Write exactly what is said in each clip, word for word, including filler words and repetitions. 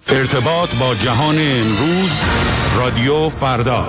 ارتباط با جهان امروز، رادیو فردا.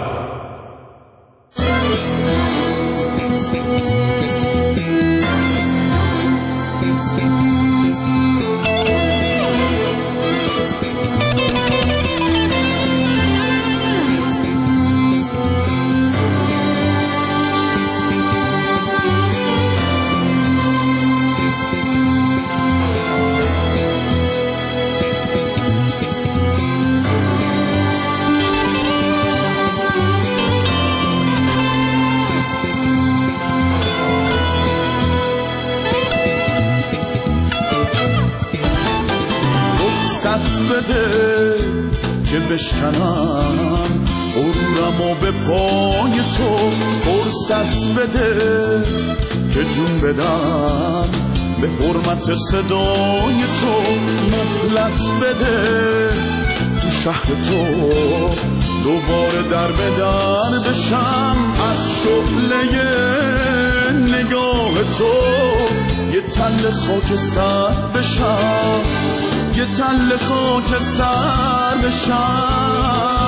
بده که بشکنم غرورم و به پای تو، فرصت بده که جون بدم به حرمت صدای تو، مهلت بده تو شهر تو دوباره در به در بشم، از شعله نگاه تو یه تل خاک سر بشم، یه تل خاک سر بشم.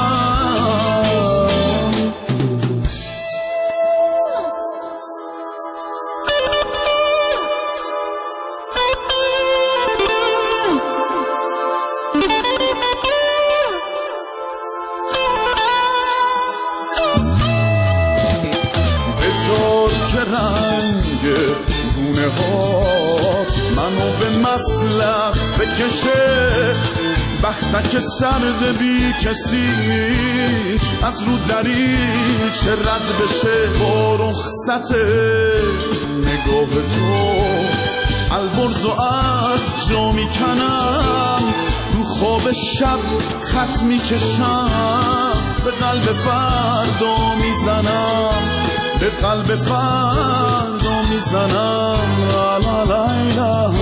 بذار که رنگ گونه هات منو به مسلخ بکشه، بختک سرد بی کسی از رو دریچه رد بشه، با رخصت نگاه تو البرز و از جا میکنم، رو خواب شب خط میکشم، به قلب فردا میزنم، به قلب فردا میزنم. لا لا لا لا.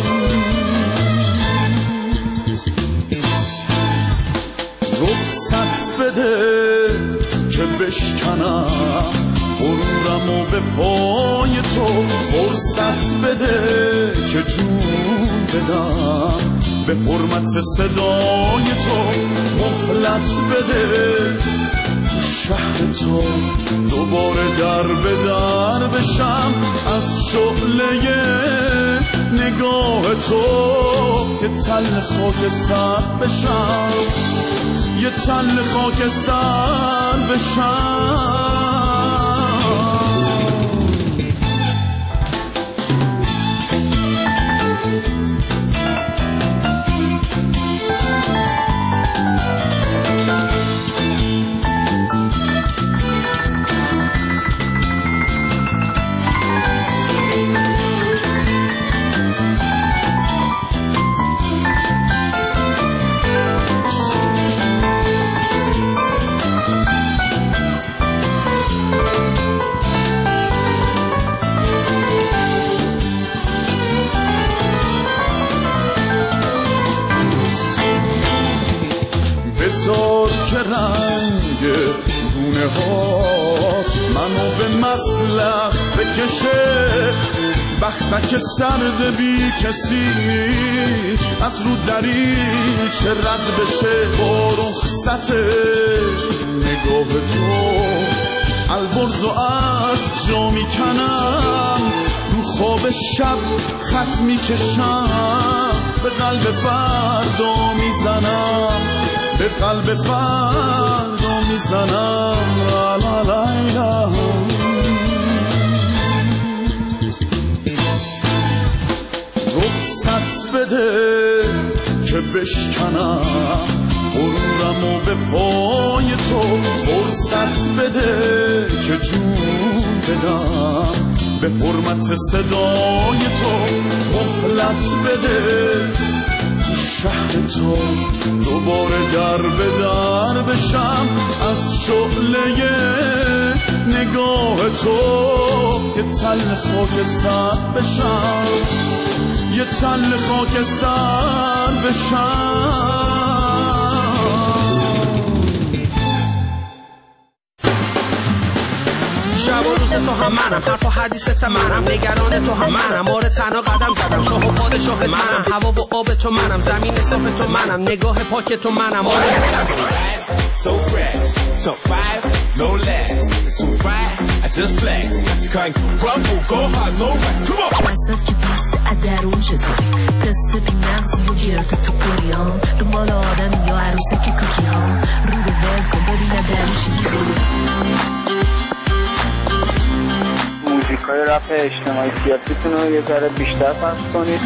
رخصت بده که بشکنم غرورم و به پای تو، فرصت بده که جون بدم به حرمت صدای تو، مهلت بده تو شهر تو دوباره در به در بشم، از شعله نگاه تو که تل خاک سر بشم، یه تل خاک سر بشم. بذار که رنگ گونه هات منو به مسلخ بکشه، بختک سرد بی کسی از رو دریچه رد بشه، با رخصت نگاه تو البرز و از جا میکنم، رو خواب شب خط میکشم، به قلب فردا میزنم، به قلب فردا میزنم. لا لا لا لا. رخصت بده که بشکنم غرورم و به پای تو، فرصت بده که جون بدم به حرمت صدای تو، مهلت بده تو شهر تو دوباره در به در بشم، از شعله نگاه تو که تل خاک سر بشم، یه تل خاک سر بشم. شب و روز تو هم منم، حرف و حدیثت منم، نگران تو هم منم، آره تنها قدم زدم، شاه و پادشاه منم، هوا و آب تو منم، زمین صاف تو منم، نگاه پاک تو منم. So fresh, so five, no less. So right, I just flex. That's kind of crumble, go hard, no rest. Come on. وسط که پوست ادرون چطوری دست بی نغزی و گرد تو پوریام دنبال آدم یا عروسه که کوکی ها رو به ول کن ببینم درش میگوری. موزیکای رپ اجتماعی سیاسیتون رو یه ذره بیشتر پخش کنید.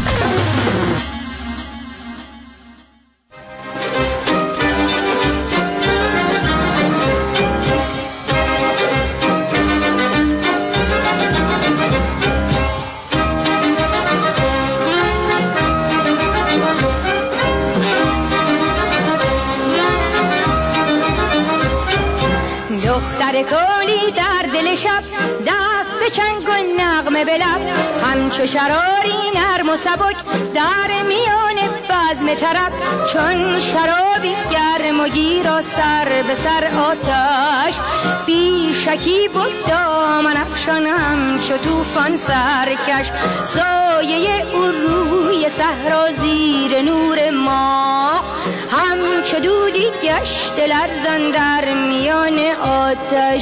دختر کولی در دل شب دست به چنگ و نغمه به لب همچو شراری نرم و سبک در میان بزم طرب چون شرابی گرم و گیر و سر به سر آتش بی شکی بود دامن افشانم چو طوفان سرکش سایه او روی صحرا زیر نور ماه همچو دودی گشت لرزان در میان آتش.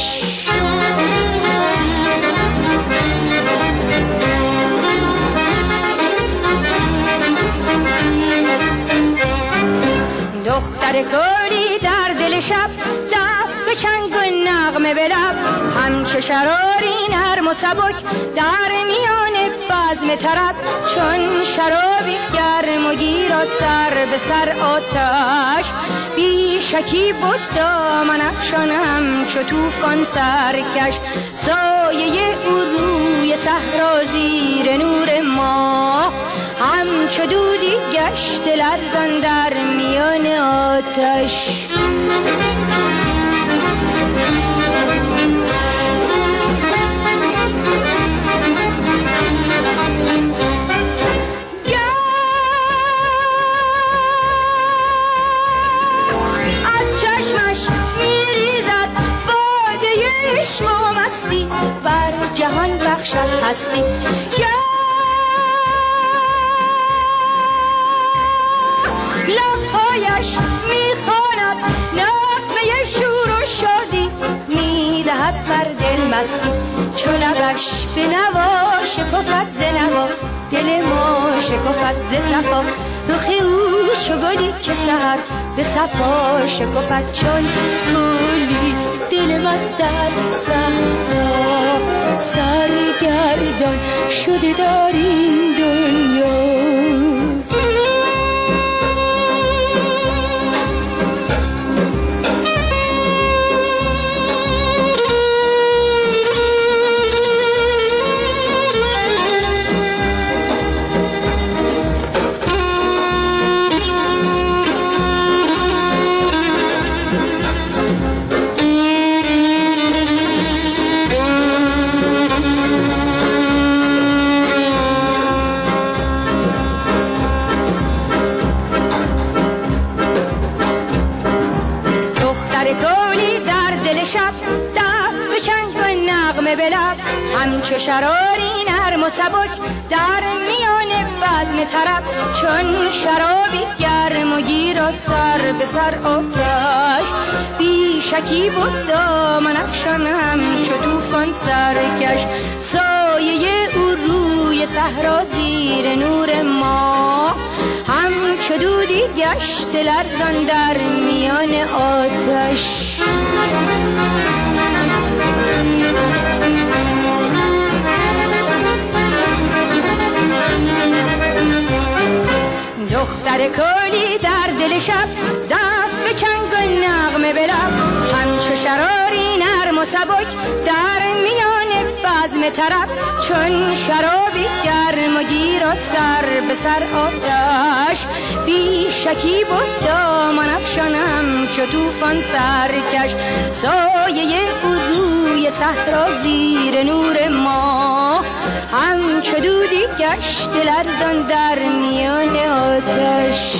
دختر کولی در دل شب دست به چنگ و نغمه به لب همچو شراری نرم و سبک در میان بزم طرب چون شرابی گرم و گیر و سر به سر آتش بی شکی بود دامن افشانم چو طوفان سرکش سایه او روی صحرا زیر نور ماه همچو دودی گشت لرزان در میان آتش. از چشمش میریزد باده عشق و مستی بر جهان بخشد هستی. لبهایش میخواند نغمه شور و شادی میدهد بر دل مستی چو لبش به نوا شکفت ز نوا دل ما شکفت ز صفا رخ او چو گلی که سحر به صفا شکفت چون گلی دل من در صحرا سرگردان شده در این دنیا. همچو شراری نرم و سبک در میان بزم طرب چون شرابی گرم و گیر و سر به سر آتش بی شکی بود دامن افشانم چو طوفان سرکش سایه او روی صحرا زیر نور ماه همچو دودی گشت لرزان در میان آتش. دختر کولی در دل شب دست به چنگ و نغمه به لب همچو شراری نرم و سبک در میان بزم طرب چون شرابی گرم و گیر و سر به سر آتش بی شکی بود دامن افشانم چو طوفان سرکش سایه او روی صحرا زیر نور ماه همچو دودی گشت لرزان در میان آتش.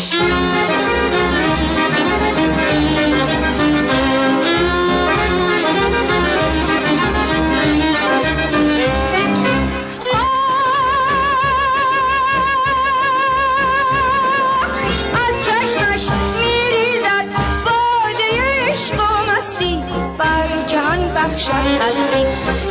روشن هستی.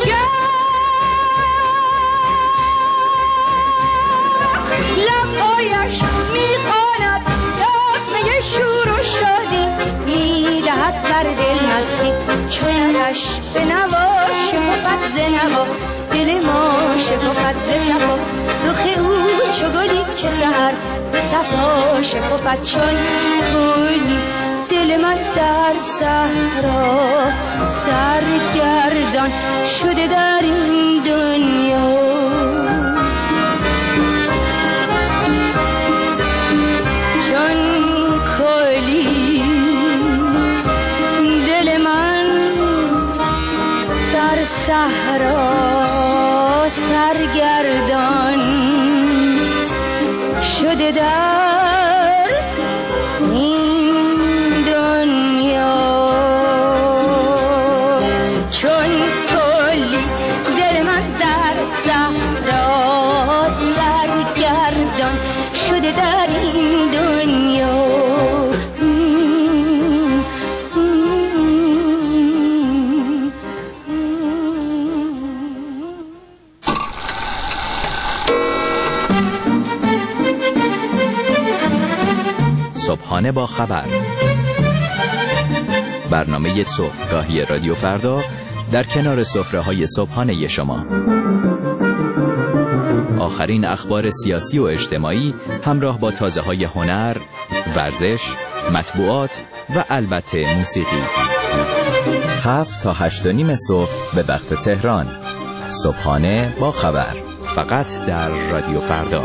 لبهایش میخواند دگمه شور و شادی، میدهد در دل مستی. چونش به نوا شکفت ز نوا، دل ما شکفت ز صفا. رخ او چو گلی که سحر صفا شکفت چون گلی. دل من در صحرا سرگردان شده در این دنیا. صحرا سرگردان شده در این دنیا. چون کلی دل من در صحرا سرگردان شده در این دنیا. صبحانه با خبر، برنامه صبحگاهی رادیو فردا در کنار سفره‌های صبحانه شما. آخرین اخبار سیاسی و اجتماعی همراه با تازه‌های هنر، ورزش، مطبوعات و البته موسیقی. هفت تا هشت و نیم صبح به وقت تهران. صبحانه با خبر، فقط در رادیو فردا.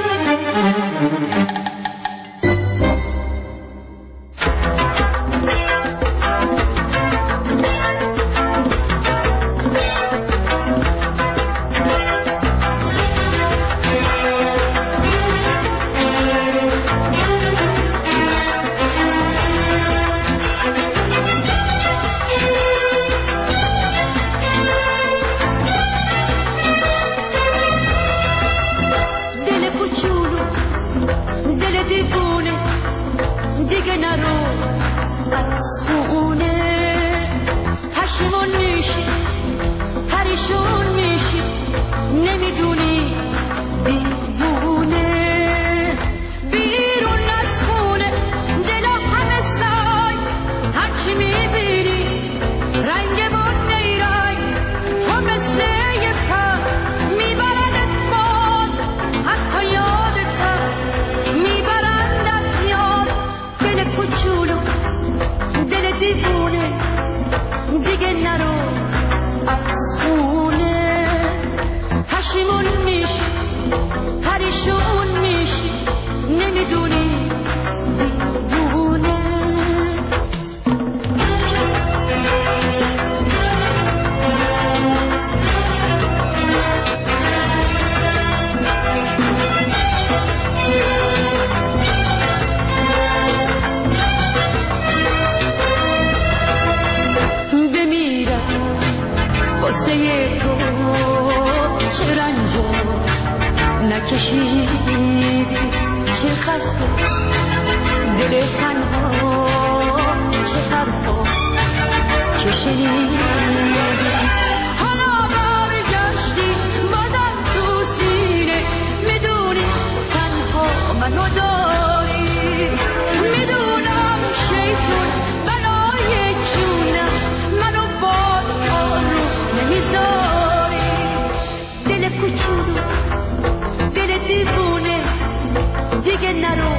دیگه نرو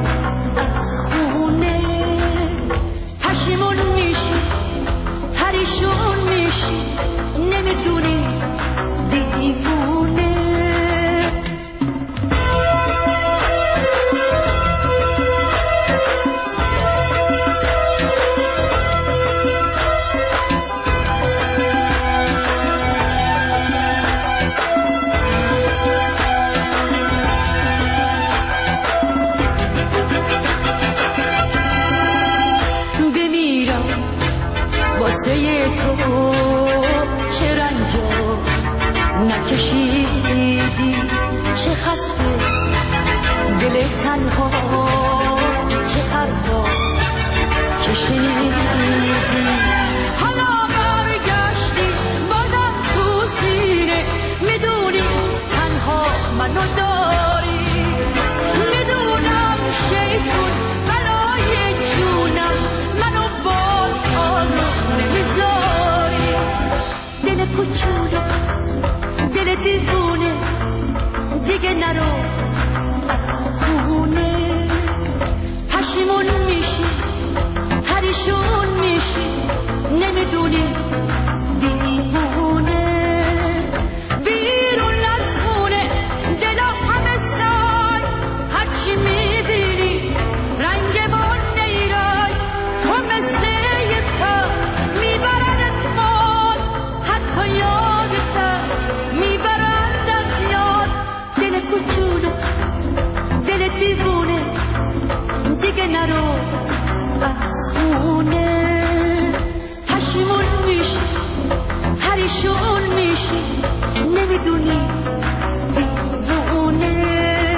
از خونه، پشیمون میشی پریشون میشی نمیدونی دیوونه. تو چه رنجا نکشیدی، چه خسته دل تنها، چه حرفا که شنیدی. حالا برگشتی نرو از خونه، پشیمون میشی پریشون میشی نمیدونی دیوونه. بیرون از خونه دلا همه سای، هرچی میبینی رنگ بان نیرای. تو مثل یه پا میبردت مال، حتی یادتم میبرد از یاد. دل کوچولو دل دیوونه دیگه نرو از خونه، پشیمون میشی پریشون میشی نمیدونی دیوونه.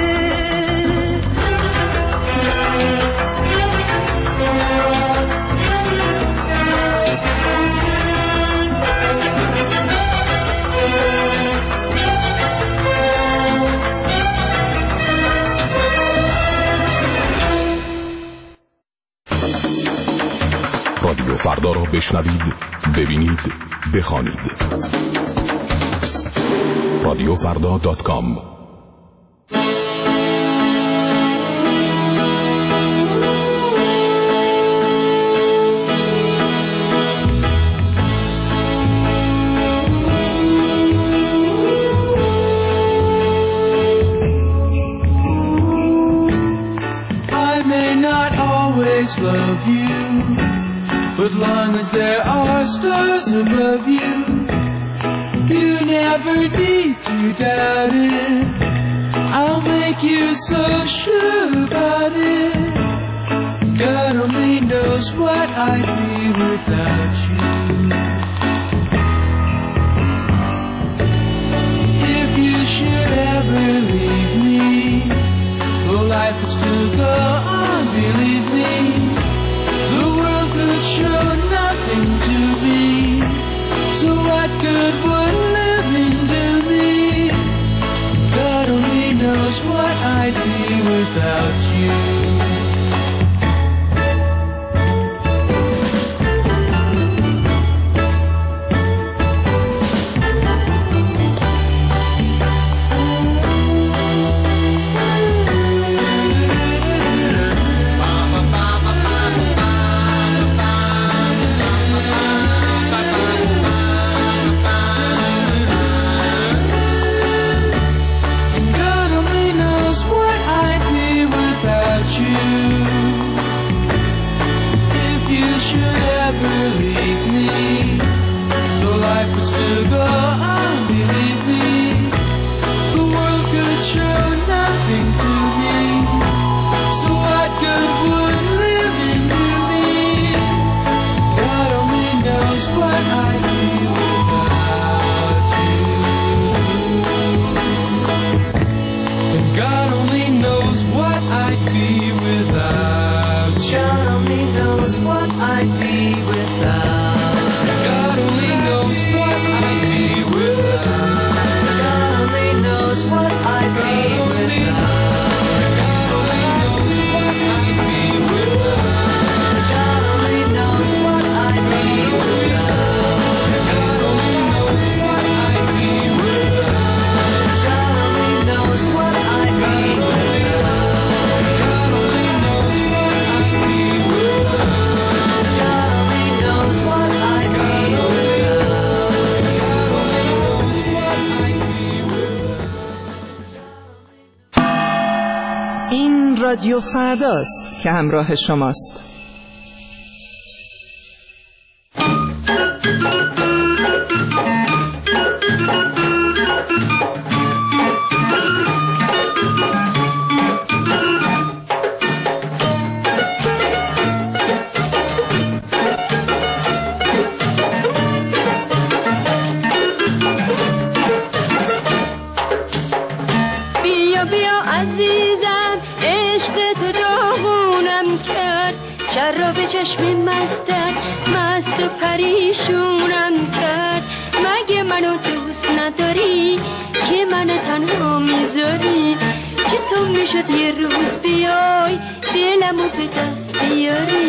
رادیو فردا را بشنوید، ببینید، بخوانید. رادیو فردا دات کام. I may not always love you, but long as there are stars above you, you never need to doubt it. I'll make you so sure about it. God only knows what I'd be without you. If you should ever leave me, well, life would still go on, believe me. The world could show nothing to me, so what good would living do me? God only knows what I'd be without you. رادیو فرداست که همراه شماست.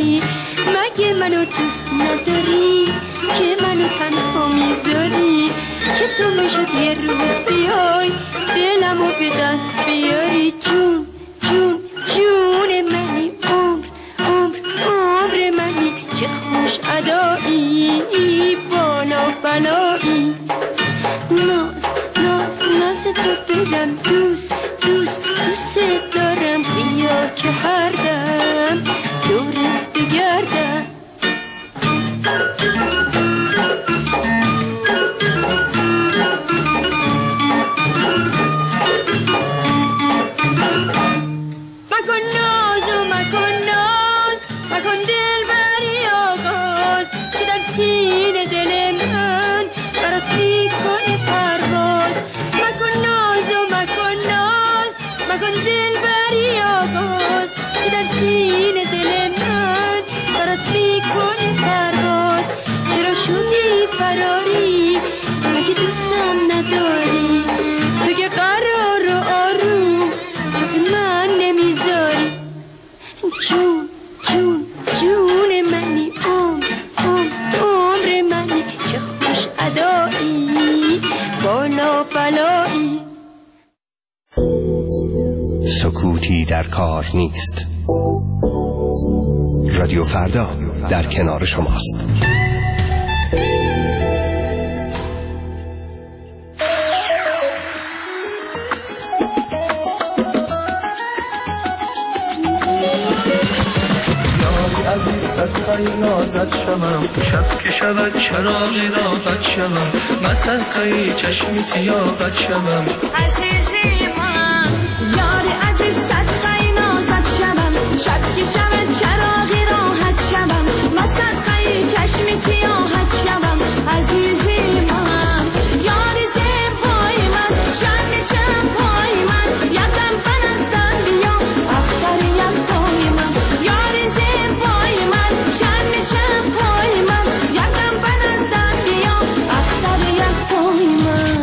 مگه منو دوست نداری که منو تنها میذاری چطور میشد یه روز بیای دلمو به دست بیاری جون جون جون منی عمر عمر عمر منی چه خوش ادایی بالا بلایی ناز ناز ناز تو بدم دوست دوست دوست دارم بیا که هر دم دورت بگردم مکن ناز و مکن ناز مکن دل بری آغاز که در سینه دل من برات میکنه پرواز مکن ناز و مکن ناز مکن دل بری آغاز که در سینه دل من برات میکنه پرواز چرا شدی فراری مگه دوستم نداری تو که قرار و آروم از من نمیذاری جون جون جون منی عمر عمر عمر منی چه خوش ادایی بالا بلایی سکوتی در کار نیست. رادیو فردا در کنار شماست. عزیز صدقه نازد شوم شب که شود چراغی راحت شوم من صدقه چشمی سیاحت شوم عزیزی من یاری عزیز صدقه نازد شوم شب که شود چراغی راحت شوم من صدقه چشمی سیاحت شوم عزیزی من یاری زیبای من شب شب پای من یکم من از دن بیام اختر یم پای من یاری زیبای من شب شب پای من یکم من از دن بیام اختر یم پای من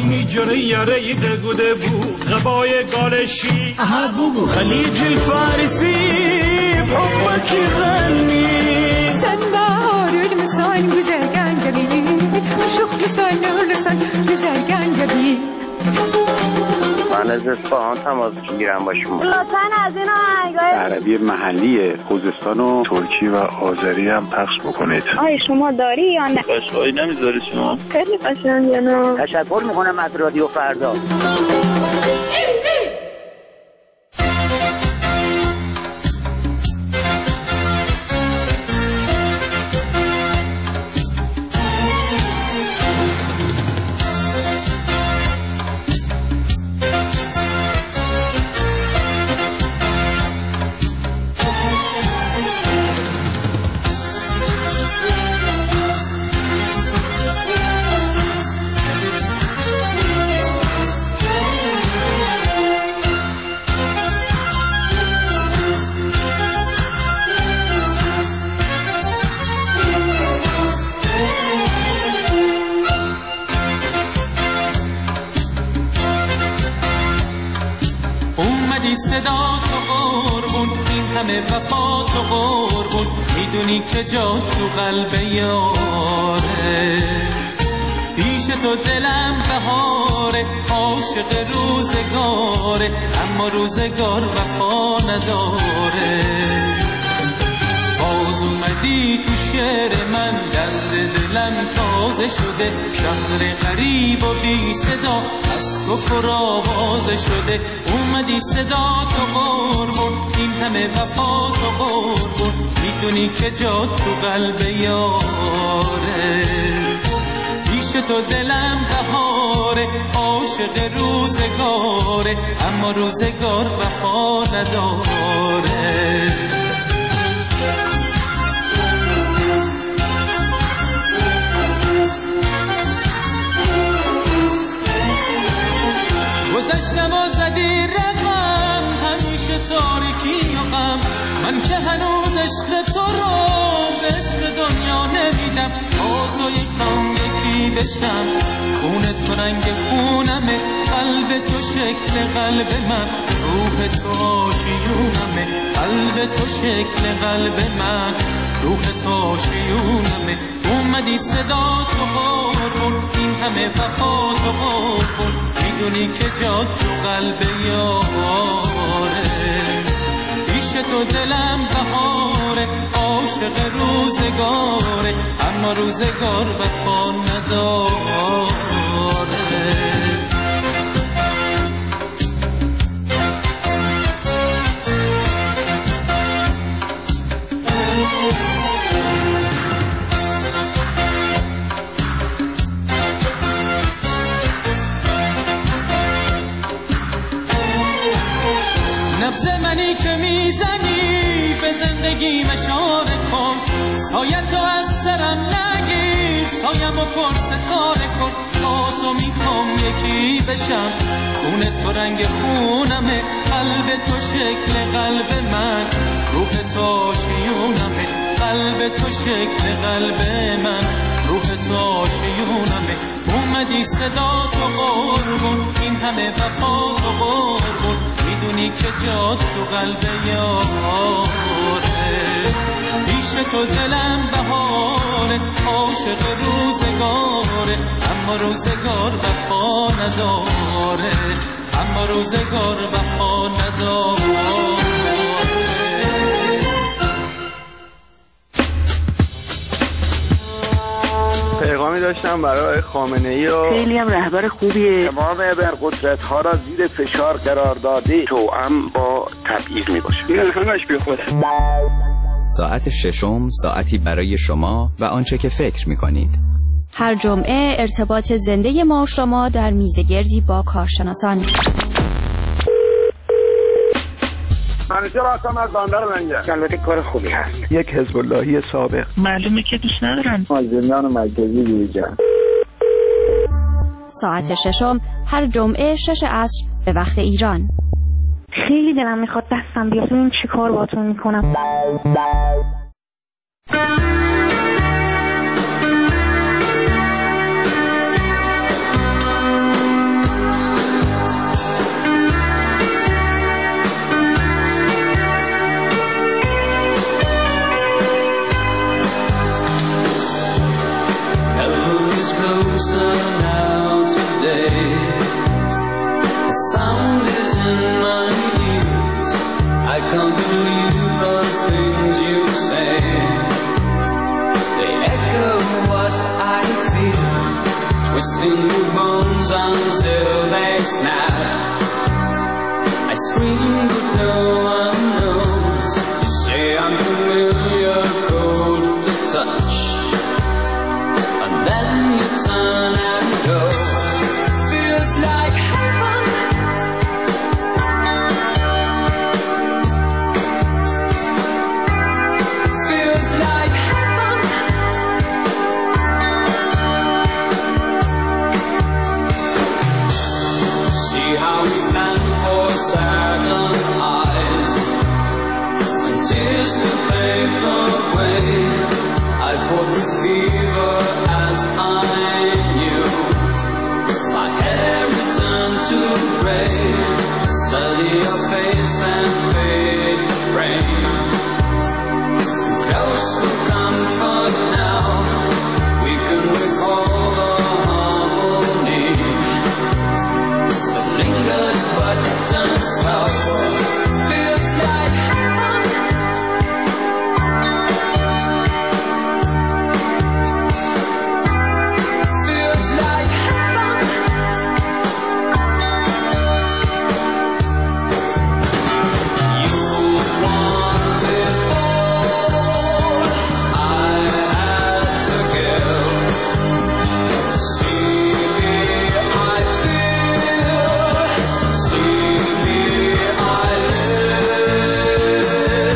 میجره یره دگوده بو غبای گالشی خلیج الفارسي بحبك يغني سنبار المسان بزرگان جبی شوخ لسان لسان بزرگان جبی من از اصفهان تماس میگیرم با شما. لطفاً از این آهنگای عربی محلی خوزستان و ترکی و آذری هم پخش بکنید. آیا شما داری یا نه؟ قشقایی نمیذاری شما؟ خیلی قشنگه نه. تشکر میکنم از رادیو فردا. صدا تو قربون این همه وفا تو قربون میدونی که جا تو قلب یاره پیش تو دلم بهاره عاشق روزگاره اما روزگار وفا نداره باز اومدی تو شعر من درد دلم تازه شده شهر غریب و بی صدا از تو پر آوازه شده اومدی صدا تو قربون این همه وفا تو قربون میدونی که جا تو قلب یاره پیش تو دلم بهاره عاشق روزگاره اما روزگار وفا نداره گذشتم و زدی رقم همیشه تاریکی و غم من که هنوز عشق تو رو به عشق دنیا نمیدم با تو یکم یکی بشم خون تو رنگ خونمه قلب تو شکل قلب من روح تو آشیونمه قلب تو شکل قلب من روح تو آشیونمه اومدی صدا تو قربون این همه وفا تو قربون میدونی که جا تو قلب یاره پیش تو دلم بهاره عاشق روزگاره اما روزگار وفا نداره نبض منی که میزنی به زندگی مشاره کن سایت تو از سرم نگیر سایم و پر ستاره کن با تو میخوام یکی بشم خون تو رنگ خونمه قلب تو شکل قلب من روح تو آشیونمه قلب تو شکل قلب من روح تو آشیونمه اومدی صدا تو قربون این همه وفا تو قربون میدونی که جا تو قلب یاره پیش تو دلم بهاره عاشق روزگاره اما روزگار وفا نداره اما روزگار وفا نداره پیغامی داشتم برای خامنه ای و خیلی هم رهبر خوبیه تمام ابرقدرت ها را زیر فشار قرار داده توأم با تبعیض می باشه این همش بی خوده. ساعت ششم ساعتی برای شما و آنچه که فکر می کنید. هر جمعه ارتباط زنده ما شما در میزگردی با کارشناسان. منیجر آسام از باندر منگه البته کار خوبی هست. یک حزب اللهی سابق معلومه که دوست ندارن مازندران مرکزی دیگه. ساعت ششم هر جمعه شش عصر به وقت ایران. خیلی دلم میخواد دستم بیاد ببینم چی کار باهاتون میکنم. twisting your bones until they snap. I scream but no one knows. You say I'm familiar, cold to touch, and then you turn and go. Feels like heaven. Feels like heaven. See how we plan for certain eyes, and tears to pave the way. I fought with fever as I knew. My hair returned to gray. Study your face and fade the frame. Close for comfort now. We can recall the harmony that lingered but turned sour. Feels like heaven. Feels like heaven. You want it all. I had to give. See me, I feel. See me, I live.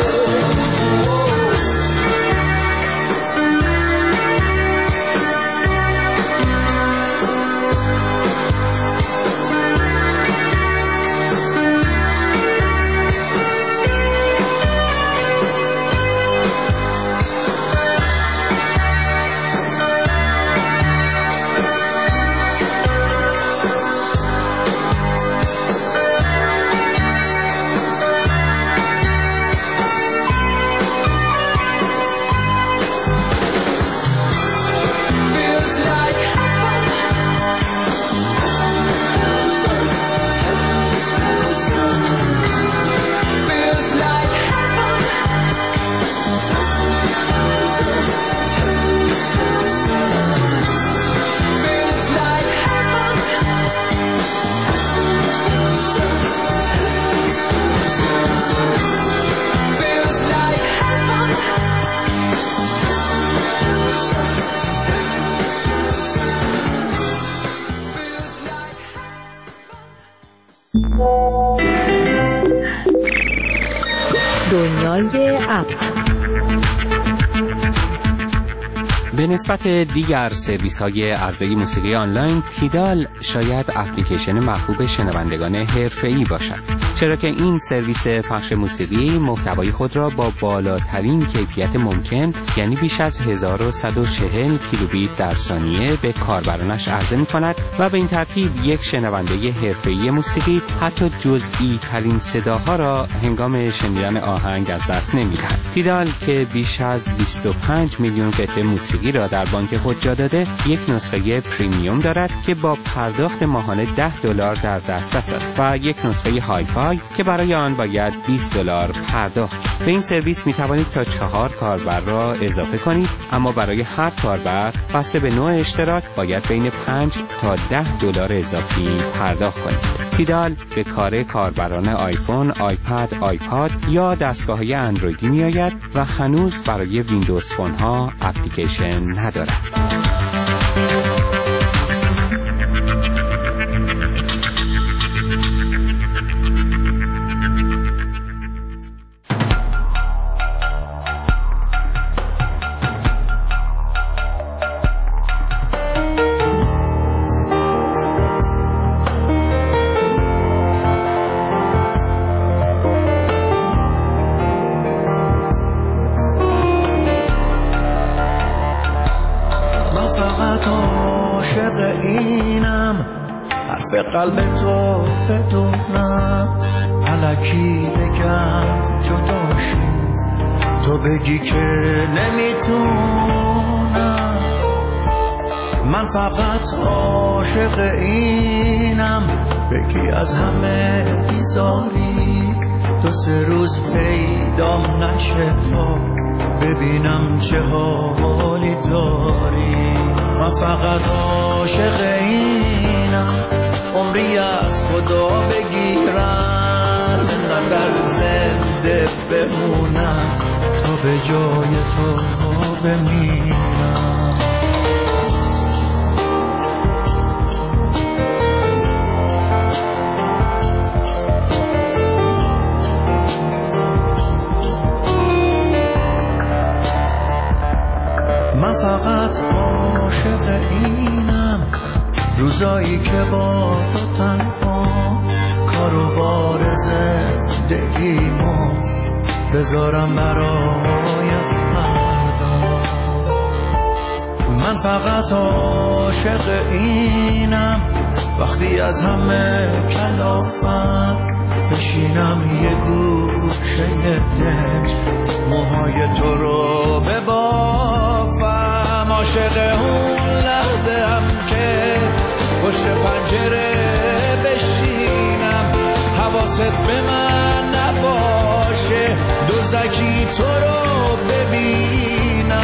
Feels like heaven. Feels like heaven. Feels like heaven. Feels like heaven. دنیای اپ به نسبت دیگر سرویس های عرضه موسیقی آنلاین، تیدال شاید اپلیکیشن محبوب شنوندگان حرفه‌ای باشد، چرا که این سرویس پخش موسیقی محتوای خود را با بالاترین کیفیت ممکن، یعنی بیش از هزار و صد و چهل کیلوبیت در ثانیه به کاربرانش عرضه می کند و به این ترتیب یک شنونده حرفه‌ای موسیقی حتی جزئی ترین صداها را هنگام شنیدن آهنگ از دست نمی دهد. تیدال که بیش از بیست و پنج میلیون قطعه موسیقی را در بانک خود جا داده، یک نسخه پریمیوم دارد که با پرداخت ماهانه ده دلار در دسترس است و یک نسخه های فای که برای آن باید بیست دلار پرداخت. به این سرویس می توانید تا چهار کاربر را اضافه کنید، اما برای هر کاربر بسته به نوع اشتراک باید بین پنج تا ده دلار اضافی پرداخت کنید. تیدال به کار کاربران آیفون، آیپد، آیپاد یا دستگاه‌های اندرویدی می‌آید و هنوز برای ویندوز فون‌ها اپلیکیشن ندارد. قلب تو بدونم الکی بگم جداشیم، تو بگی که نمیتونم. من فقط عاشق اینم بگی از همه بیزاری، دو سه روز پیدام نشه تا ببینم چه حالی داری. من فقط عاشق اینم عمری از خدا بگیرم اینقدر زنده بمونم تا به جای تو بمیرم. من فقط عاشق اینم روزایی که با تو تنها کارو بار زندگیمو بذارم برای فردا. من فقط عاشق اینم وقتی از همه کلافم بشینم یه گوشه دنج موهای تو رو ببافم. عاشق اون لحظه هم که پشت پنجره بشینم حواست به من نباشه دزدکی تو رو ببینم.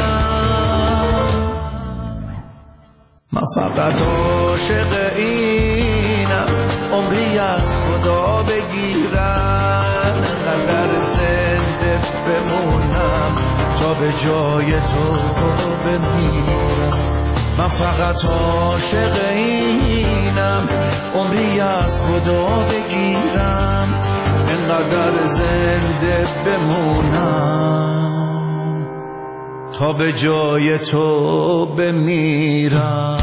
من فقط عاشق اینم عمری از خدا بگیرم اینقدر زنده بمونم تا به جای تو بمیرم. من فقط عاشق اینم عمری از خدا بگیرم اینقدر زنده بمونم تا به جای تو بمیرم.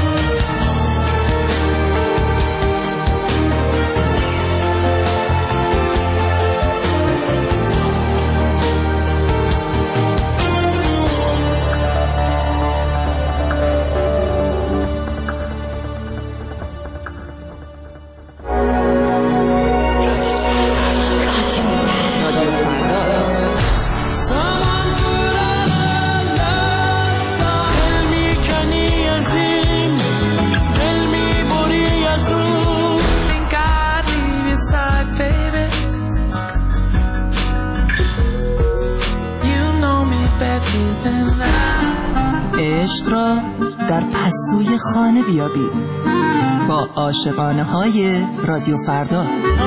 عشق را در پستوی خانه بیابید با عاشقانه های رادیو فردا.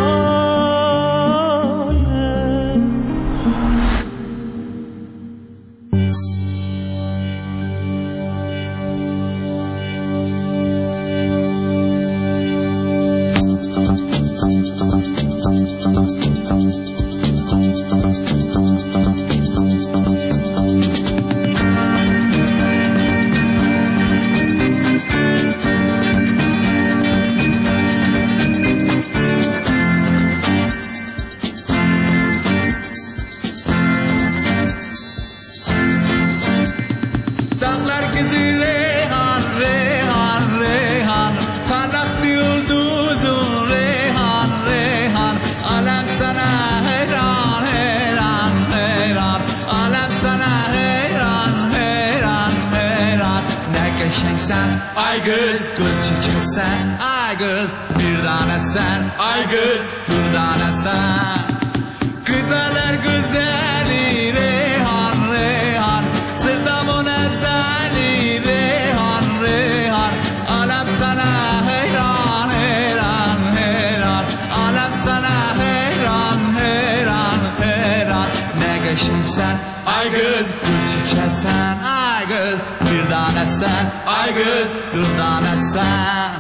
Ay kız kız çiçeksen Ay kız bir tanesen Ay kız bir tanesen Güzeller güzeli Reyhan Reyhan Sırtamın ezeli Reyhan Reyhan Alem sana heyran heyran heyran Alem sana heyran heyran heyran Ne geçinsen Ay kız kız çiçeksen Ay kız bir tanesen Ay kız bir tanesen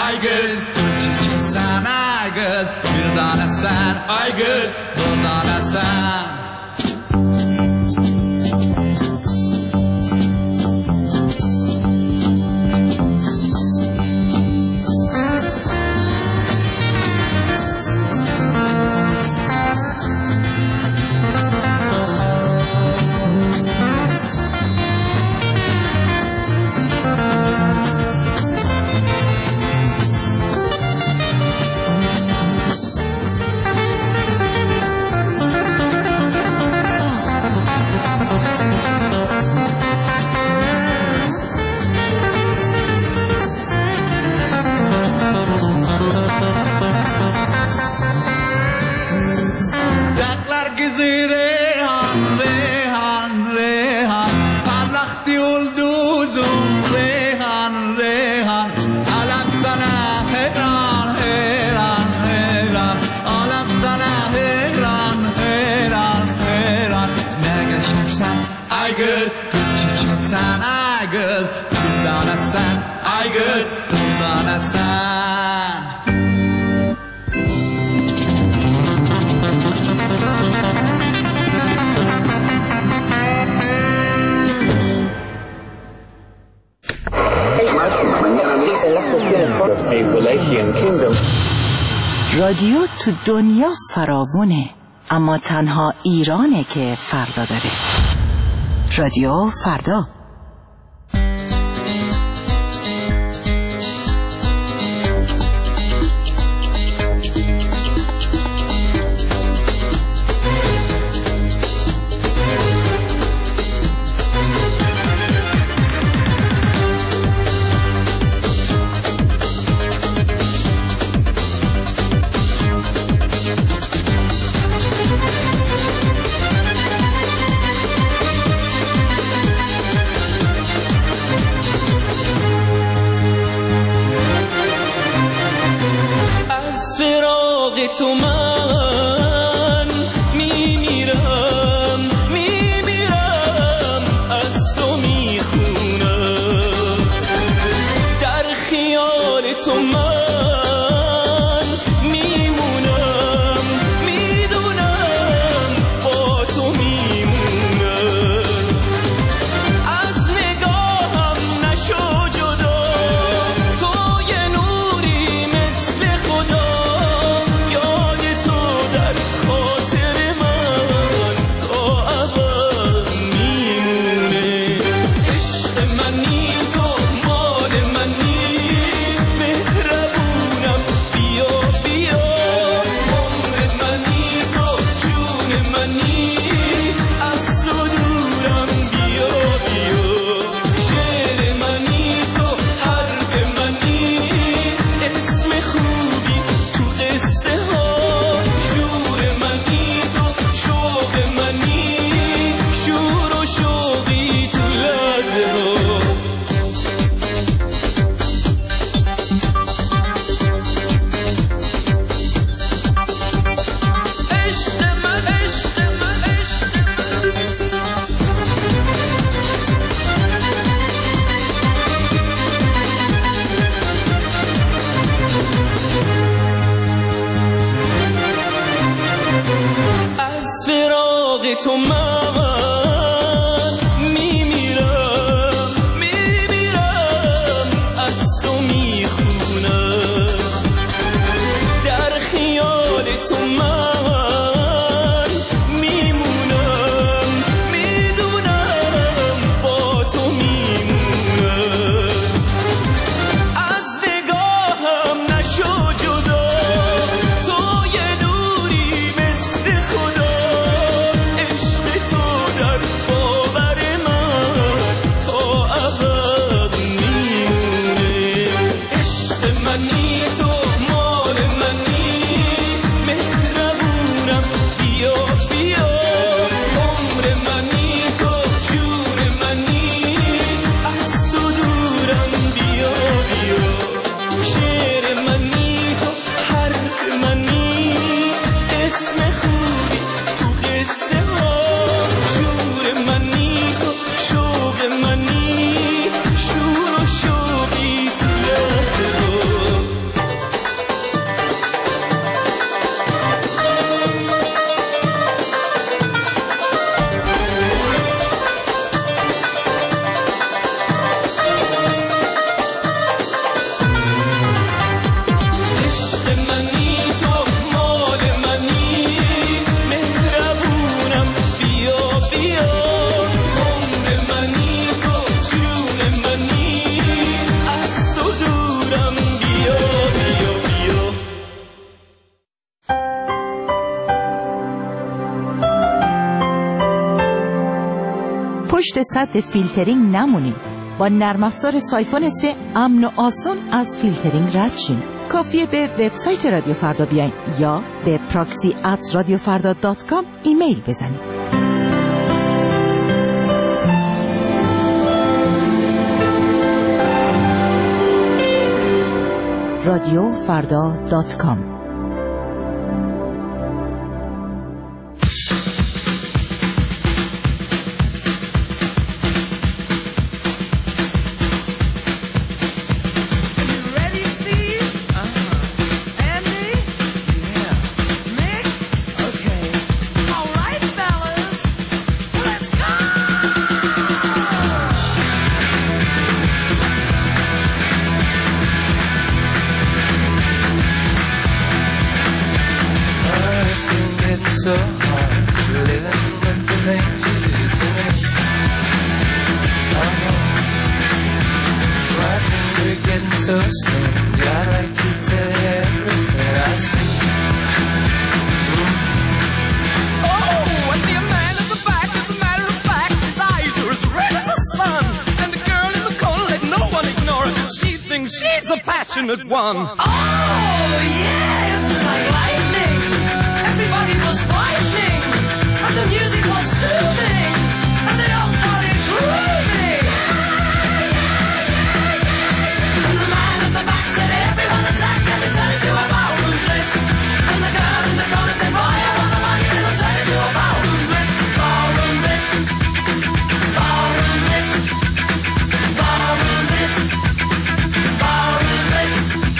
Aygız çiçeksen aygız bir tane sen aygız bir tane sen. رادیو تو دنیا فراوونه، اما تنها ایرانه که فردا داره. رادیو فردا. تو من میمیرم میمیرم از تو میخونم در خیال تو من میمونم میدونم با تو میمونم از نگاهم نشو جدا تو یه نوری مثل خدا تو من میمیرم میمیرم از تو میخونم در خیال تو من میمونم میدونم با تو میمونم از نگاهم نشو جدا تو یه نوری مثل خدا منی تو مال منی مهربونم پشت سد فیلترینگ نمونیم. با نرم افزار سایفون سه امن و آسان از فیلترینگ رد شیم. کافیه به وبسایت رادیو فردا بیاین یا به پراکسی ات رادیو فردا دات کام ایمیل بزنید. رادیو فردا دات کام. So hard living with the things you do to me. I know my things are getting so strange. I like to tell you everything I see. Oh, I see a man in the back. As a matter of fact, his eyes are as red as the sun. And the girl in the corner, let no one ignore her, 'cause she thinks she's the passionate one. Oh, yeah, it was like lightning. Everybody was frightening, and the music was soothing, and they all started grooving. And the man at the back said, everyone attack, and they turned into a ballroom blitz. And the girl in the corner said, boy, I want the money, and it'll turn into a ballroom blitz. Ballroom blitz, ballroom blitz, ballroom blitz, ballroom blitz.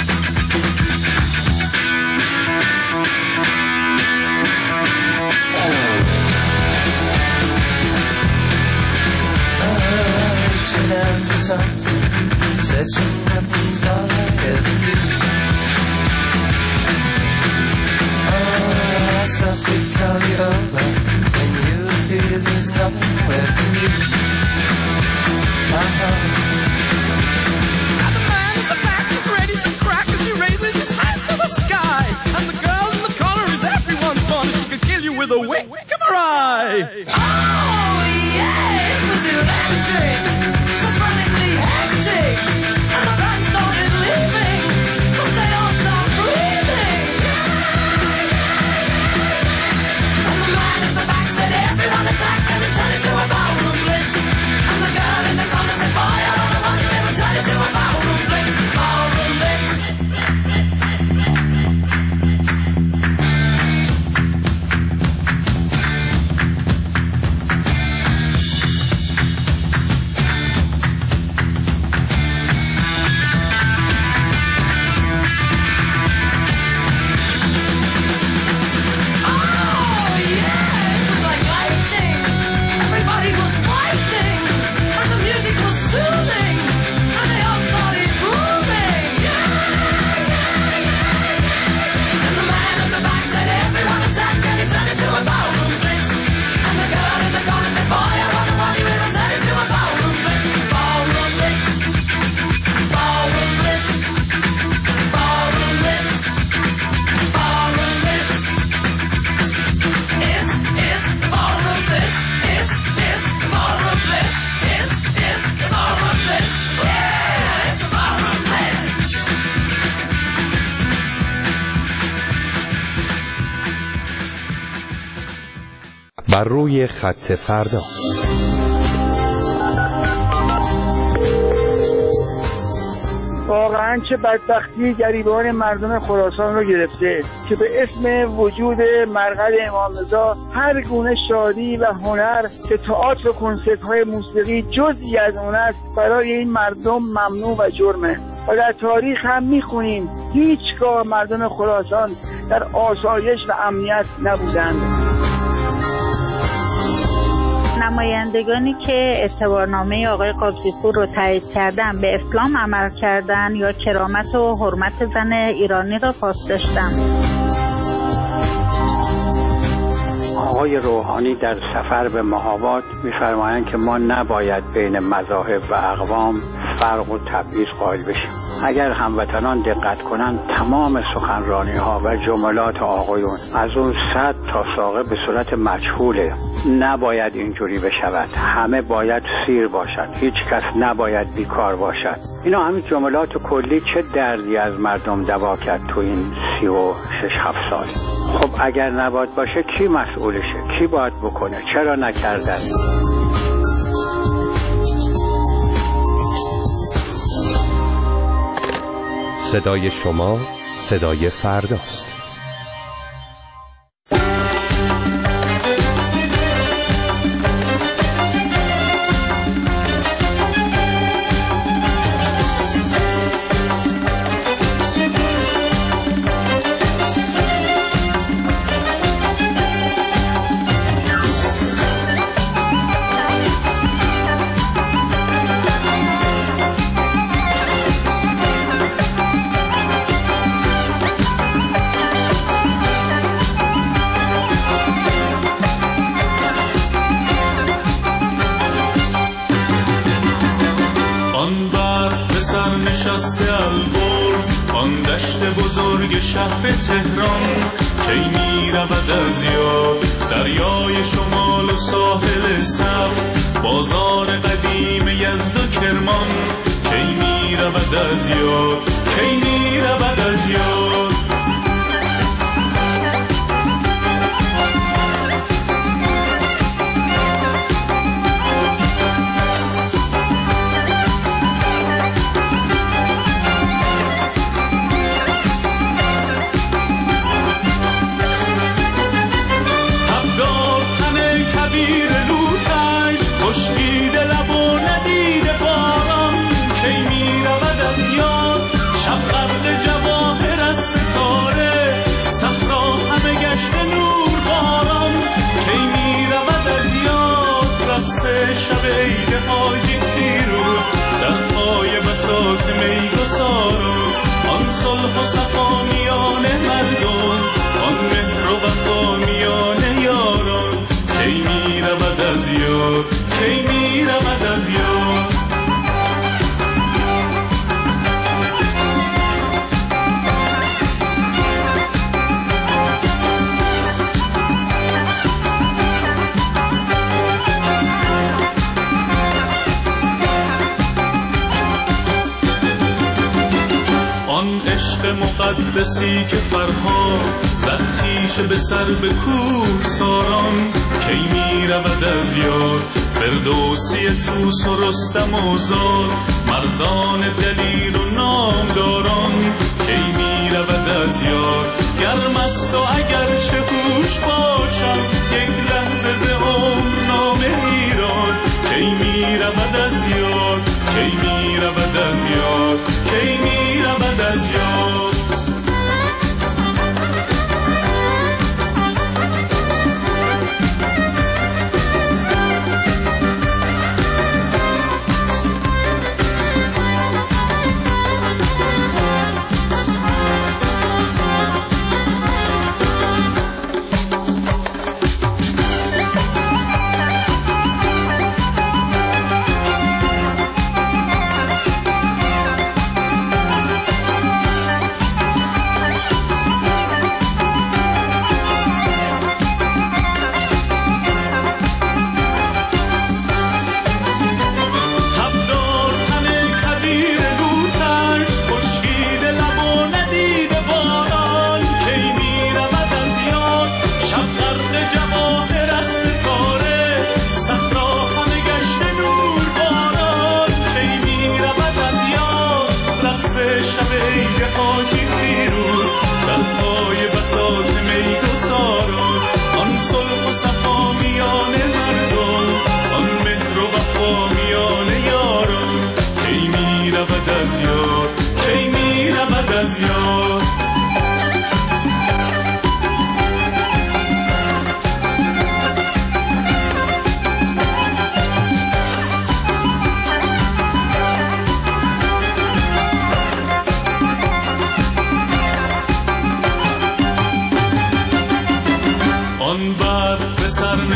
Down for something, touching weapons, all I ever do. Oh, I softly call you over, when you appear there's nothing left for you. Uh-huh. And the man at the back is ready to crack as he raises his hands to the sky. And the girl in the corner is everyone's fun. She could kill you with a wink of her eye. Oh, yeah, it was electric. So frantically hectic, and the band started leaving, 'cause they all stopped breathing. And the man at the back said, everyone attack, and it turned into a ballroom blitz. And the girl in the corner said, boy, I don't know what you will turn into a ballroom blitz. Ballroom blitz. بر روی خط فردا. واقعا چه بدبختی گریبان مردم خراسان رو گرفته که به اسم وجود مرقد امام رضا هر گونه شادی و هنر که تئاتر و کنسرت‌های موسیقی جزئی از اون است برای این مردم ممنوع و جرمه. و در تاریخ هم میخونیم هیچگاه مردم خراسان در آسایش و امنیت نبودند. نمایندگانی که اعتبارنامه آقای قاضی‌پور رو تایید کردن به اسلام عمل کردن یا کرامت و حرمت زن ایرانی را پاسداشتن. آقای روحانی در سفر به مهاباد می‌فرمایند که ما نباید بین مذاهب و اقوام فرق و تبعیض قائل بشیم. اگر هموطنان دقت کنند تمام سخنرانی ها و جملات آقایون از اون صد تا ساقه به صورت مجهوله. نباید اینجوری بشود، همه باید سیر باشد، هیچ کس نباید بیکار باشد. اینا همین جملات کلی چه دردی از مردم دوا کرد تو این سی و شش هفت سال. خب اگر نباید باشه کی مسئولشه؟ کی باید بکنه؟ چرا نکردن؟ صدای شما صدای فرداست. بزرگ شهر تهران کی می رود از یاد، دریای شمال و ساحل سبز، بازار قدیم یزد و کرمان کی می رود از یاد، کی می رود از یاد. شب عید حاجی پیروز در پای بساط میگساران، آن صلح و صفا میان مردم، آن مهر و وفا میان یاران کی می رود از یاد، کی می رود از یاد. عشق مقدسی که فرهاد زد تیشه به سر به کوه ساران کی می رود از یاد، فردوسی طوس و رستم و زال، مردان دلیر و نامداران کی می رود از یاد. گرم است و اگر چه هوش باشم یک لحظه ز عمر نامه ایران کی می رود از یاد، کی می رود از یاد، کی می رود از یاد.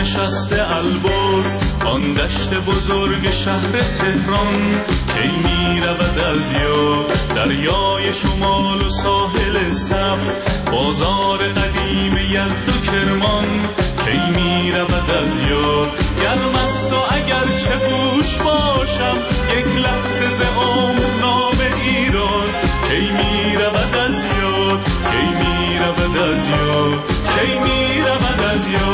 نشسته البرز آن دشت بزرگ شهر تهران کی می رود از یاد دریای شمال و ساحل سبز بازار قدیم یزد و کرمان کی می رود از یاد گرم است و اگر چه گوش باشم یک لحظه ز عمر نام ایران کی می رود از یاد کی می رود از یاد کی می رود از یاد